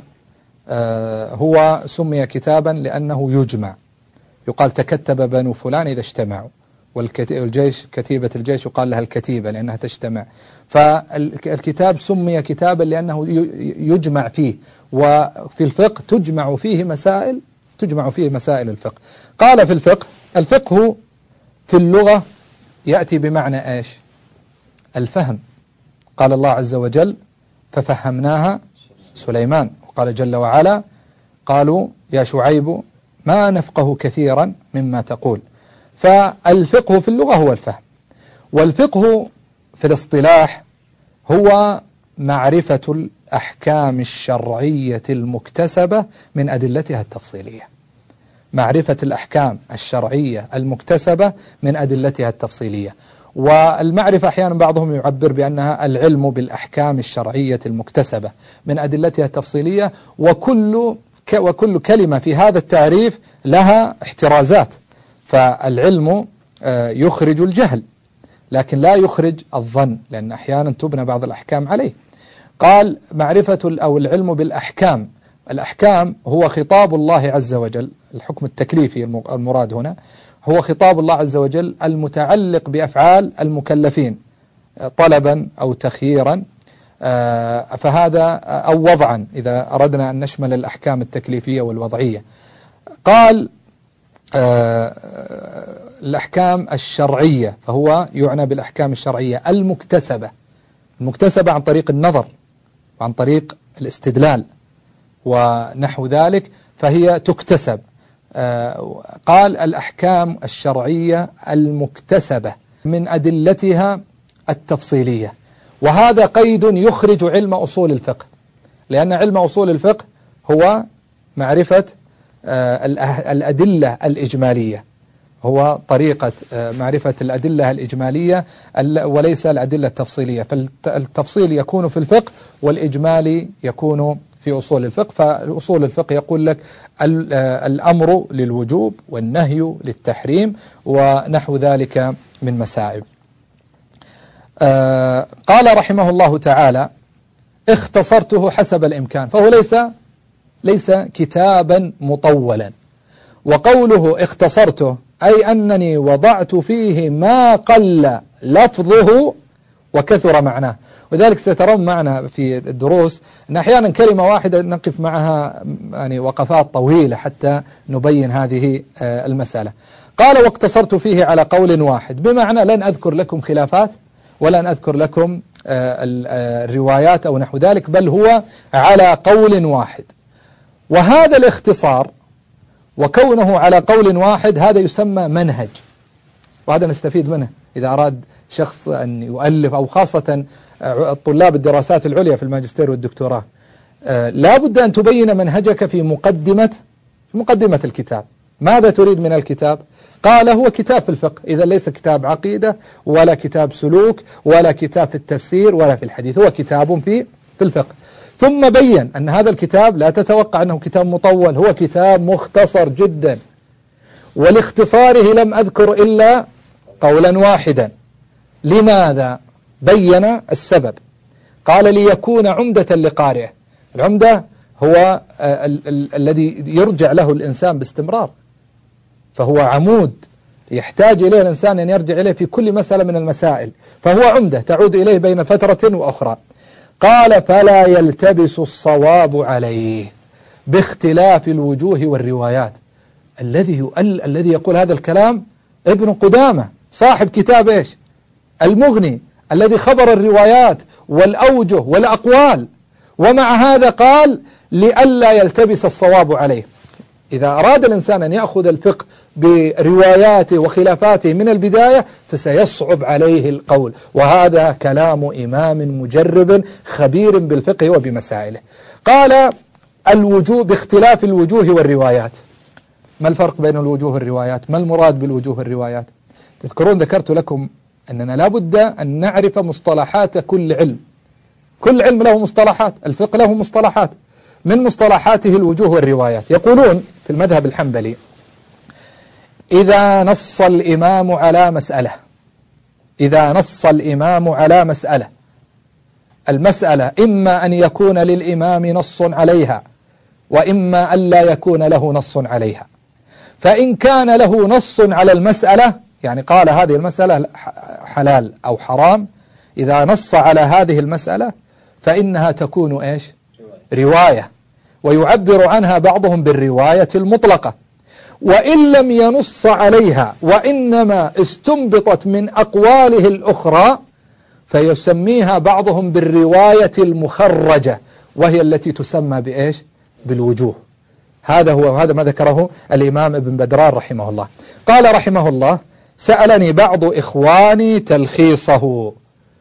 هو سمي كتابا لأنه يجمع، يقال تكتب بنو فلان إذا اجتمعوا، والجيش كتيبة الجيش يقال لها الكتيبة لأنها تجتمع، فالكتاب سمي كتابا لأنه يجمع فيه، وفي الفقه تجمع فيه مسائل تجمع فيه مسائل الفقه. قال في الفقه، الفقه في اللغة يأتي بمعنى إيش؟ الفهم. قال الله عز وجل ففهمناها سليمان، وقال جل وعلا قالوا يا شعيب ما نفقه كثيرا مما تقول. فالفقه في اللغة هو الفهم، والفقه في الاصطلاح هو معرفة الأحكام الشرعية المكتسبة من أدلتها التفصيلية. معرفة الأحكام الشرعية المكتسبة من أدلتها التفصيلية. والمعرفة أحيانا بعضهم يعبر بأنها العلم بالأحكام الشرعية المكتسبة من أدلتها التفصيلية، وكل وكل كلمة في هذا التعريف لها احترازات. فالعلم يخرج الجهل لكن لا يخرج الظن، لأن أحيانا تبنى بعض الأحكام عليه. قال معرفة أو العلم بالأحكام، الأحكام هو خطاب الله عز وجل، الحكم التكليفي المراد هنا هو خطاب الله عز وجل المتعلق بأفعال المكلفين طلبا أو تخييرا، فهذا أو وضعا إذا أردنا أن نشمل الأحكام التكليفية والوضعية. قال الأحكام الشرعية فهو يعنى بالأحكام الشرعية المكتسبة، المكتسبة عن طريق النظر وعن طريق الاستدلال ونحو ذلك، فهي تكتسب. آه قال الأحكام الشرعية المكتسبة من أدلتها التفصيلية، وهذا قيد يخرج علم أصول الفقه، لأن علم أصول الفقه هو معرفة آه الأدلة الإجمالية، هو طريقة آه معرفة الأدلة الإجمالية وليس الأدلة التفصيلية، فالتفصيل يكون في الفقه والإجمالي يكون في أصول الفقه. فأصول الفقه يقول لك الأمر للوجوب والنهي للتحريم ونحو ذلك من مسائل. آه قال رحمه الله تعالى اختصرته حسب الإمكان، فهو ليس ليس كتابا مطولا. وقوله اختصرته أي أنني وضعت فيه ما قل لفظه وكثر معناه. وذلك سترون معنا في الدروس أن أحيانا كلمة واحدة نقف معها يعني وقفات طويلة حتى نبين هذه المسألة. قال واقتصرت فيه على قول واحد، بمعنى لن أذكر لكم خلافات ولن أذكر لكم الروايات أو نحو ذلك، بل هو على قول واحد. وهذا الاختصار وكونه على قول واحد هذا يسمى منهج، وهذا نستفيد منه إذا أراد شخص أن يؤلف، أو خاصة طلاب الدراسات العليا في الماجستير والدكتوراه. آه لا بد أن تبين منهجك في مقدمة في مقدمة الكتاب. ماذا تريد من الكتاب؟ قال هو كتاب في الفقه، إذا ليس كتاب عقيدة ولا كتاب سلوك ولا كتاب في التفسير ولا في الحديث، هو كتاب في في الفقه. ثم بين أن هذا الكتاب لا تتوقع أنه كتاب مطول، هو كتاب مختصر جدا، ولاختصاره لم أذكر إلا قولا واحدا. لماذا؟ بين السبب، قال ليكون عمدة لقارئه. العمدة هو ال ال الذي يرجع له الإنسان باستمرار، فهو عمود يحتاج إليه الإنسان أن يرجع إليه في كل مسألة من المسائل، فهو عمدة تعود إليه بين فترة وأخرى. قال فلا يلتبس الصواب عليه باختلاف الوجوه والروايات. الذي يؤل الذي يقول هذا الكلام ابن قدامة صاحب كتاب إيش؟ المغني، الذي خبر الروايات والأوجه والأقوال، ومع هذا قال لئلا يلتبس الصواب عليه. إذا أراد الإنسان أن يأخذ الفقه برواياته وخلافاته من البداية فسيصعب عليه القول، وهذا كلام إمام مجرب خبير بالفقه وبمسائله. قال الوجوه باختلاف الوجوه والروايات. ما الفرق بين الوجوه والروايات؟ ما المراد بالوجوه والروايات؟ تذكرون ذكرت لكم أننا لا بد أن نعرف مصطلحات كل علم. كل علم له مصطلحات، الفقه له مصطلحات، من مصطلحاته الوجوه والروايات. يقولون في المذهب الحنبلي إذا نص الإمام على مسألة إذا نص الإمام على مسألة المسألة إما أن يكون للإمام نص عليها وإما أن لا يكون له نص عليها. فإن كان له نص على المسألة، يعني قال هذه المسألة حلال أو حرام، إذا نص على هذه المسألة فإنها تكون إيش؟ رواية، ويعبر عنها بعضهم بالرواية المطلقة. وإن لم ينص عليها وإنما استنبطت من أقواله الأخرى فيسميها بعضهم بالرواية المخرجة، وهي التي تسمى بإيش؟ بالوجوه. هذا هو هذا ما ذكره الإمام ابن بدران رحمه الله. قال رحمه الله سألني بعض إخواني تلخيصه.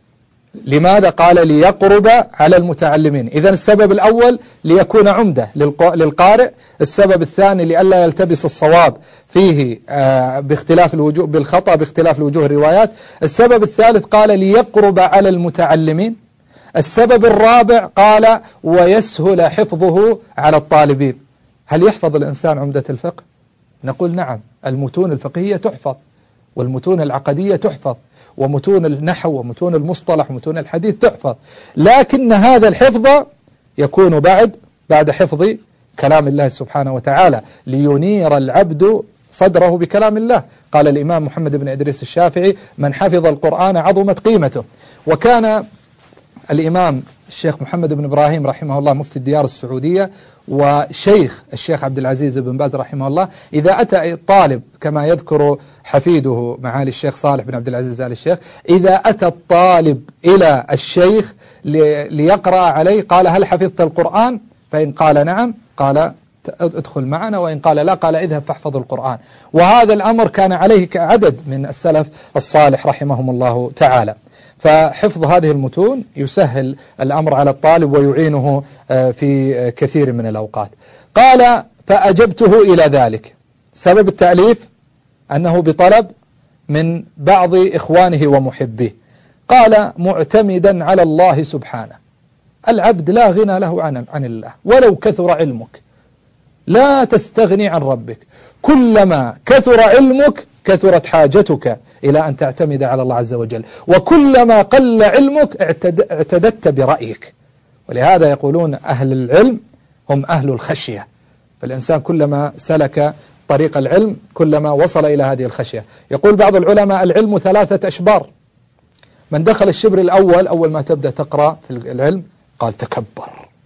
لماذا؟ قال ليقرب على المتعلمين. إذن السبب الأول ليكون عمدة للقارئ، السبب الثاني لئلا يلتبس الصواب فيه باختلاف الوجوه بالخطأ باختلاف الوجوه الروايات، السبب الثالث قال ليقرب على المتعلمين، السبب الرابع قال ويسهل حفظه على الطالبين. هل يحفظ الإنسان عمدة الفقه؟ نقول نعم، المتون الفقهية تحفظ، والمتون العقدية تحفظ، ومتون النحو ومتون المصطلح ومتون الحديث تحفظ، لكن هذا الحفظ يكون بعد بعد حفظ كلام الله سبحانه وتعالى، لينير العبد صدره بكلام الله. قال الإمام محمد بن إدريس الشافعي من حفظ القرآن عظمت قيمته. وكان الإمام الشيخ محمد بن إبراهيم رحمه الله مفتي الديار السعودية وشيخ الشيخ عبد العزيز بن باز رحمه الله، إذا أتى الطالب كما يذكر حفيده معالي الشيخ صالح بن عبد العزيز آل الشيخ، إذا أتى الطالب إلى الشيخ ليقرأ عليه قال هل حفظت القرآن؟ فإن قال نعم قال ادخل معنا، وإن قال لا قال اذهب فاحفظ القرآن. وهذا الأمر كان عليه عدد من السلف الصالح رحمهم الله تعالى. فحفظ هذه المتون يسهل الأمر على الطالب ويعينه في كثير من الأوقات. قال فأجبته إلى ذلك. سبب التأليف أنه بطلب من بعض إخوانه ومحبيه. قال معتمدا على الله سبحانه، العبد لا غنى له عن عن الله ولو كثر علمك، لا تستغني عن ربك، كلما كثر علمك كثرت حاجتك إلى أن تعتمد على الله عز وجل، وكلما قل علمك اعتددت برأيك. ولهذا يقولون أهل العلم هم أهل الخشية، فالإنسان كلما سلك طريق العلم كلما وصل إلى هذه الخشية. يقول بعض العلماء العلم ثلاثة أشبار، من دخل الشبر الأول أول ما تبدأ تقرأ في العلم قال تكبر،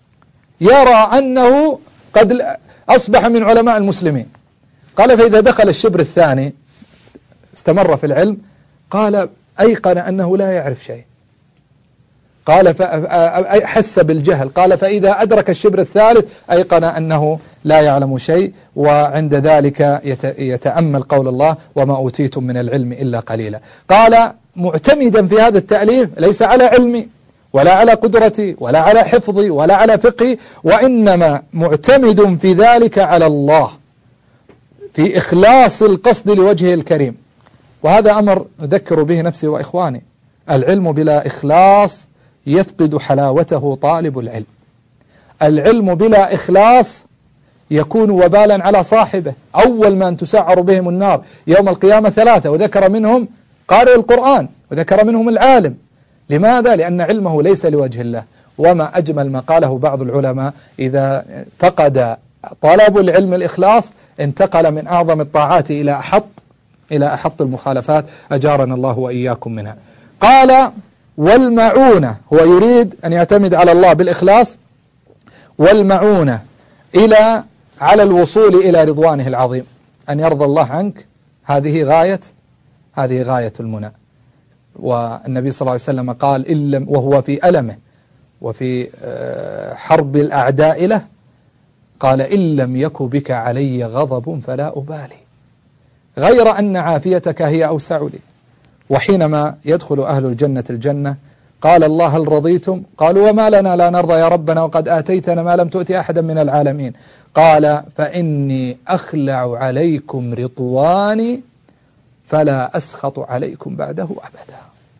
يرى أنه قد أصبح من علماء المسلمين. قال فإذا دخل الشبر الثاني استمر في العلم قال أيقن أنه لا يعرف شيء، قال حس بالجهل، قال فإذا أدرك الشبر الثالث أيقن أنه لا يعلم شيء، وعند ذلك يتأمل قول الله وما أوتيتم من العلم إلا قليلا. قال معتمدا في هذا التأليف ليس على علمي ولا على قدرتي ولا على حفظي ولا على فقهي، وإنما معتمد في ذلك على الله في إخلاص القصد لوجهه الكريم. وهذا أمر أذكر به نفسي وإخواني، العلم بلا إخلاص يفقد حلاوته طالب العلم. العلم بلا إخلاص يكون وبالا على صاحبه. أول من تسعر بهم النار يوم القيامة ثلاثة، وذكر منهم قارئ القرآن وذكر منهم العالم. لماذا؟ لأن علمه ليس لوجه الله. وما أجمل ما قاله بعض العلماء، إذا فقد طلب العلم الإخلاص انتقل من أعظم الطاعات إلى أحط إلى أحط المخالفات، أجارنا الله وإياكم منها. قال والمعونة، هو يريد أن يعتمد على الله بالإخلاص، والمعونة إلى على الوصول إلى رضوانه العظيم، أن يرضى الله عنك، هذه غاية هذه غاية المنى. والنبي صلى الله عليه وسلم قال إن لم، وهو في ألمه وفي حرب الأعداء له، قال إن لم يك بك علي غضب فلا أبالي، غير أن عافيتك هي أوسع لي. وحينما يدخل أهل الجنة الجنة قال الله هل رضيتم؟ قالوا وما لنا لا نرضى يا ربنا وقد آتيتنا ما لم تؤت أحدا من العالمين. قال فإني أخلع عليكم رضواني فلا أسخط عليكم بعده أبدا.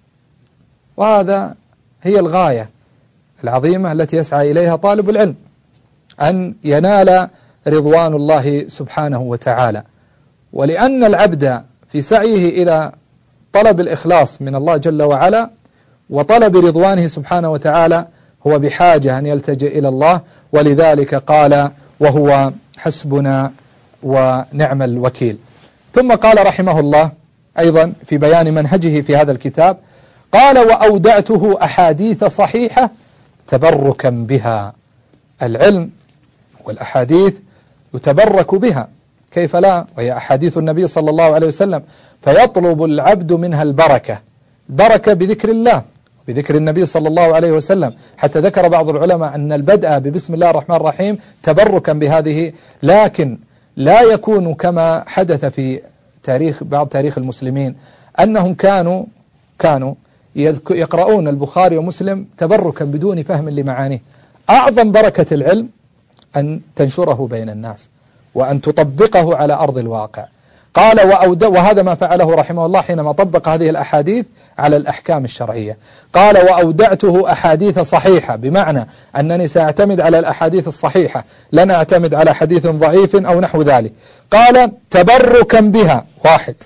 وهذا هي الغاية العظيمة التي يسعى إليها طالب العلم، أن ينال رضوان الله سبحانه وتعالى. ولأن العبد في سعيه إلى طلب الإخلاص من الله جل وعلا وطلب رضوانه سبحانه وتعالى هو بحاجة أن يلتجئ إلى الله، ولذلك قال وهو حسبنا ونعم الوكيل. ثم قال رحمه الله أيضا في بيان منهجه في هذا الكتاب، قال وأودعته أحاديث صحيحة تبركا بها. العلم والأحاديث يتبرك بها، كيف لا، وهي أحاديث النبي صلى الله عليه وسلم، فيطلب العبد منها البركة، بركة بذكر الله بذكر النبي صلى الله عليه وسلم. حتى ذكر بعض العلماء أن البدء ببسم الله الرحمن الرحيم تبركا بهذه، لكن لا يكون كما حدث في تاريخ بعض تاريخ المسلمين أنهم كانوا كانوا يقرؤون البخاري ومسلم تبركا بدون فهم لمعانيه. أعظم بركة العلم أن تنشره بين الناس وأن تطبقه على أرض الواقع. قال وأود وهذا ما فعله رحمه الله حينما طبق هذه الأحاديث على الأحكام الشرعية. قال وأودعته أحاديث صحيحة، بمعنى أنني سأعتمد على الأحاديث الصحيحة، لن أعتمد على حديث ضعيف أو نحو ذلك. قال تبركا بها واحد،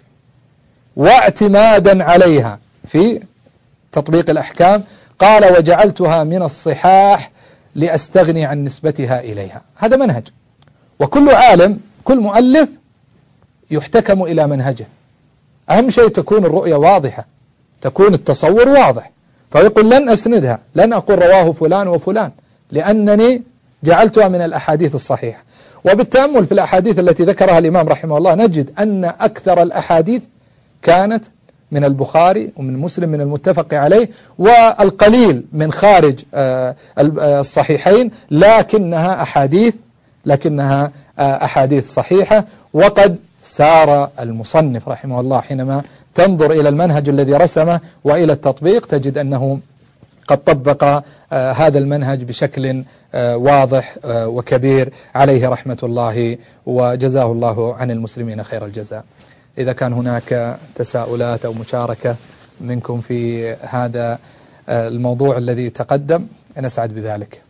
واعتمادا عليها في تطبيق الأحكام. قال وجعلتها من الصحاح لأستغني عن نسبتها إليها. هذا منهج، وكل عالم كل مؤلف يحتكم إلى منهجه. أهم شيء تكون الرؤية واضحة، تكون التصور واضح، فيقول لن أسندها، لن أقول رواه فلان وفلان، لأنني جعلتها من الأحاديث الصحيحة. وبالتأمل في الأحاديث التي ذكرها الإمام رحمه الله نجد أن أكثر الأحاديث كانت من البخاري ومن مسلم من المتفق عليه، والقليل من خارج الصحيحين، لكنها أحاديث لكنها أحاديث صحيحة. وقد سار المصنف رحمه الله حينما تنظر إلى المنهج الذي رسمه وإلى التطبيق تجد أنه قد طبق هذا المنهج بشكل واضح وكبير، عليه رحمة الله وجزاه الله عن المسلمين خير الجزاء. إذا كان هناك تساؤلات أو مشاركة منكم في هذا الموضوع الذي تقدم أنا أسعد بذلك.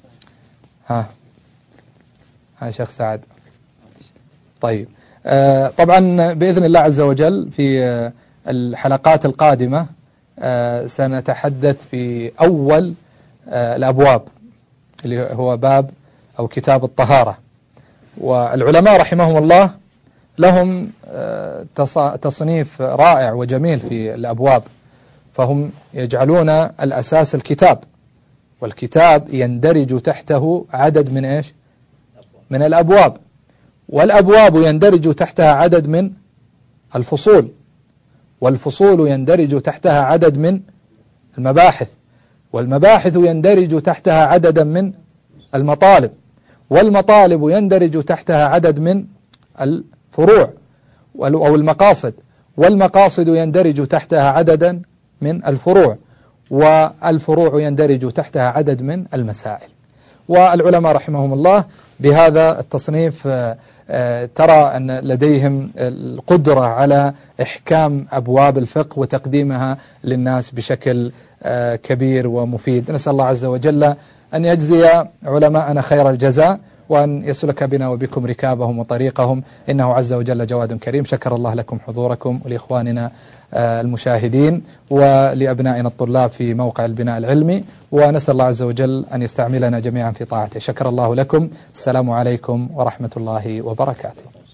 ها ها شيخ سعد. طيب آه طبعا بإذن الله عز وجل في آه الحلقات القادمة آه سنتحدث في أول آه الأبواب اللي هو باب أو كتاب الطهارة. والعلماء رحمهم الله لهم آه تصنيف رائع وجميل في الأبواب، فهم يجعلون الأساس الكتاب، والكتاب يندرج تحته عدد من إيش؟ من الأبواب، والأبواب يندرج تحتها عدد من الفصول، والفصول يندرج تحتها عدد من المباحث. والمباحث يندرج تحتها عددا من المطالب، والمطالب يندرج تحتها عدد من الفروع أو المقاصد، والمقاصد يندرج تحتها عددا من الفروع، والفروع يندرج تحتها عدد من المسائل. والعلماء رحمهم الله بهذا التصنيف ترى أن لديهم القدرة على إحكام أبواب الفقه وتقديمها للناس بشكل كبير ومفيد. نسأل الله عز وجل أن يجزي علماءنا خير الجزاء، وأن يسلك بنا وبكم ركابهم وطريقهم، إنه عز وجل جواد كريم. شكر الله لكم حضوركم، ولإخواننا المشاهدين، ولأبنائنا الطلاب في موقع البناء العلمي، ونسأل الله عز وجل أن يستعملنا جميعا في طاعته. شكر الله لكم. السلام عليكم ورحمة الله وبركاته.